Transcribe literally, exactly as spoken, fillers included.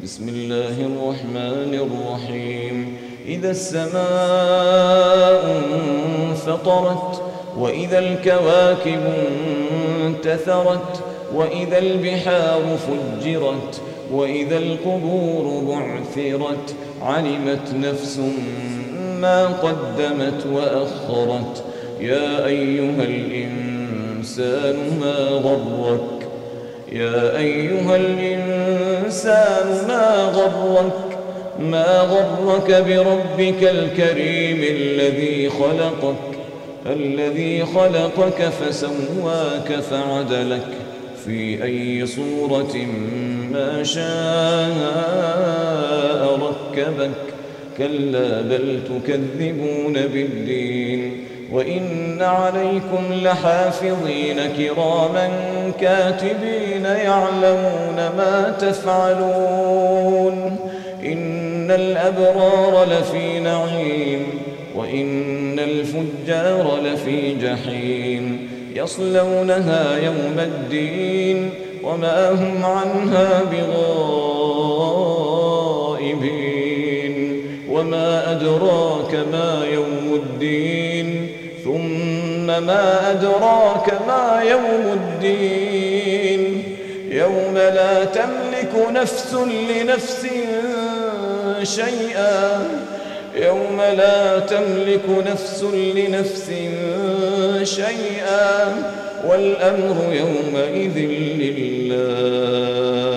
بسم الله الرحمن الرحيم إذا السماء انفطرت وإذا الكواكب انتثرت وإذا البحار فجرت وإذا القبور بعثرت علمت نفس ما قدمت وأخرت يا أيها الإنسان ما غرك يا أيها الإنسان ما غرك ما غرك بربك الكريم الذي خلقك الذي خلقك فسواك فعدلك في أي صورة ما شاء ركبك كلا بل تكذبون بالدين وإن عليكم لحافظين كراما كاتبين يعلمون ما تفعلون إن الأبرار لفي نعيم وإن الفجار لفي جحيم يصلونها يوم الدين وما هم عنها بغائبين وما أدراك ما يوم الدين ثم ما أدراك ما يوم الدين يوم لا تملك نفس لنفس شيئا يوم لا تملك نفس لنفس شيئا والأمر يومئذ لله